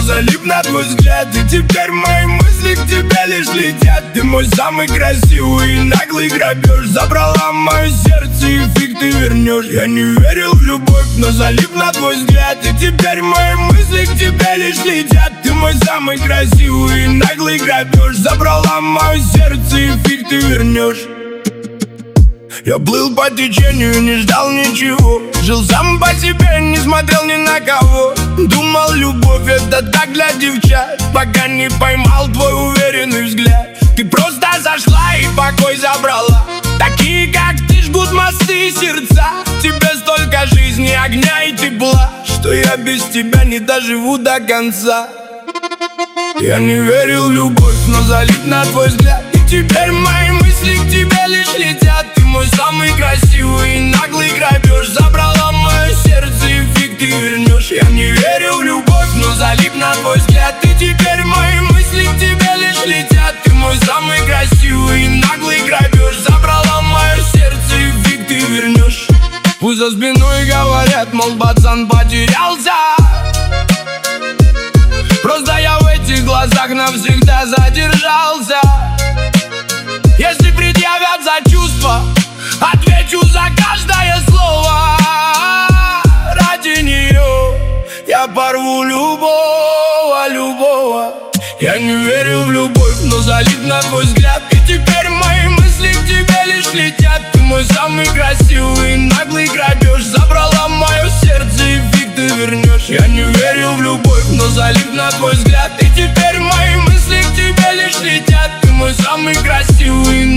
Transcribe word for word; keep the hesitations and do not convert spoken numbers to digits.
залип на твой взгляд. И теперь мои мысли к тебе лишь летят. Ты мой самый красивый и наглый грабеж. Забрала мое сердце и фиг ты вернешь. Я не верил в любовь, но залип на твой взгляд. И теперь мои мысли к тебе лишь летят. Ты мой самый красивый и наглый грабеж. Забрала мое сердце и фиг ты вернешь. Я плыл по течению, не ждал ничего. Жил сам по себе, не смотрел ни на кого. Думал, любовь это так для девчат, пока не поймал твой уверенный взгляд. Ты просто зашла и покой забрала. Такие, как ты, жгут мосты и сердца. В тебе столько жизни, огня и тепла, что я без тебя не доживу до конца. Я не верил в любовь, но залип на твой взгляд. И теперь мои мысли к тебе лишь летят. Ты мой самый красивый и наглый грабеж. Забрала мое сердце и фиг ты вернешь. Я не верил в любовь, но залип на твой взгляд. И теперь мои мысли к тебе лишь летят. Ты мой самый красивый и наглый грабеж. Забрала мое сердце и фиг ты вернешь. Пусть за спиной говорят, мол, пацан потерялся. Просто я в этих глазах навсегда задержался. Если предъявят за чувства, отвечу за каждое слово. Ради нее я порву любого, любого. Я не верил в любовь, но залип на твой взгляд. И теперь мои мысли к тебе лишь летят. Ты мой самый красивый и наглый грабеж. Забрала мое сердце и фиг ты вернешь. Я не верил в любовь, но залип на твой взгляд. И теперь мои мысли к тебе лишь летят. Ты мой самый красивый и